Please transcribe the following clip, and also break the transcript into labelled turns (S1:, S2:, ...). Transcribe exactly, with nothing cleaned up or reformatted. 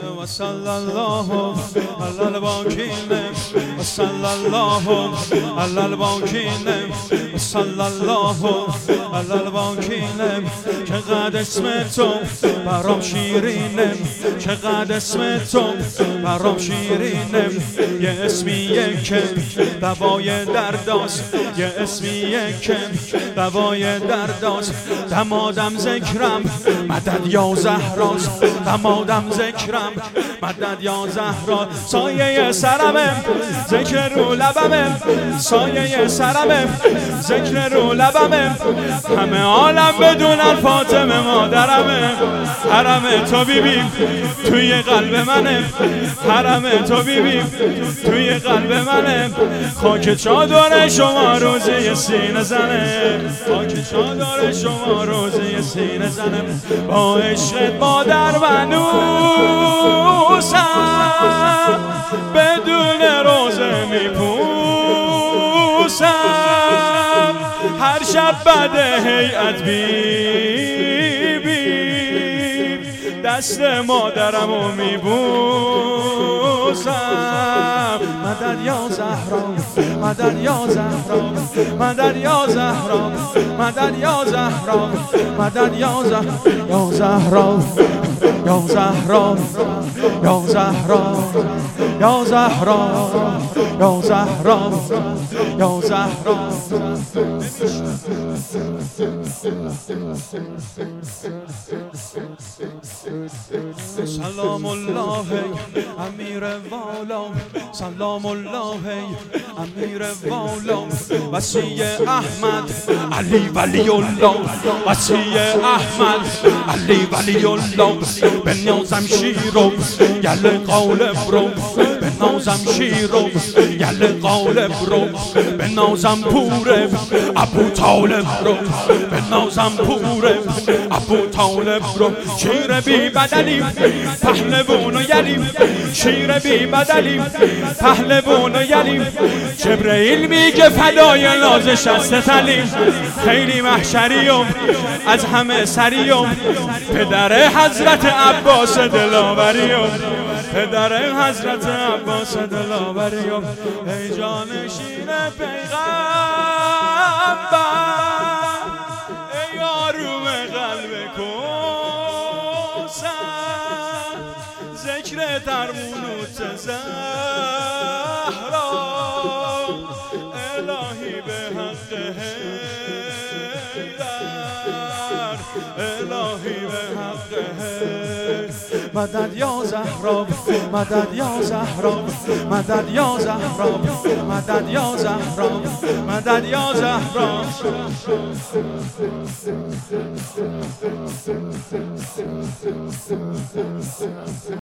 S1: وصلى الله على الباقين وصلى الله على الباقين وصلى الله على الباقين. چقدر اسم تو برام شیرینه، چقدر اسم تو برام شیرینه. یه اسمیه که دوای درداست، یه اسمیه که دوای درداست. دمادم ذکرم مدد یا زهراست، دمادم ذکرم مدد یا زهرا. سایه سرمه ذکر رو لبمه، سایه سرمه ذکر رو لبمه. همه عالم بدونن فاطمه مادرمه. حرم تو بیبی توی قلب منه، حرم تو بیبی توی قلب منه. خاک چادر شما روزی سینه زنه، خاک چادر شما روزی سینه زنه. با عشقت مادر منوسم، بدون روزه میپوسم. هر شب بعد هیئت بی بی دست مادرمو میبوسم. مدد یا زهرا، مدد یا زهرا، مدد یا زهرا، مدد یا زهرا، مدد یا زهرا، یا زهرا، یا زهرا، یا زهرا، یا زهرا، یا زهرا. سلام الله امیر والا، سلام الله امیر والا. وصی احمد علی ولی الله، وصی احمد علی ولی الله. بنازم شیرو یل قالب رو، بنازم شیرو یل قالب رو. بنازم پوره ابو طالب رو، بنازم پوره ابو طالب رو. شیر بی بدلی پهلوان و یلیم، شیر بی بدلی پهلوان و یلیم. جبرئیل میگه فدای نازش است تلیم. خیلی محشریم از همه سریم، پدر حضرت عباس دلاوریم، پدر حضرت عباس دلاوریم. ای جانشین پیغمبر، ای آروم قلب کوثر. ذکر ترمونوت زهرا، الهی به حق حیدر، الهی به حق حیدر. مدد یا زهرا، مدد یا زهرا، مدد یا زهرا، مدد یا زهرا، مدد یا زهرا.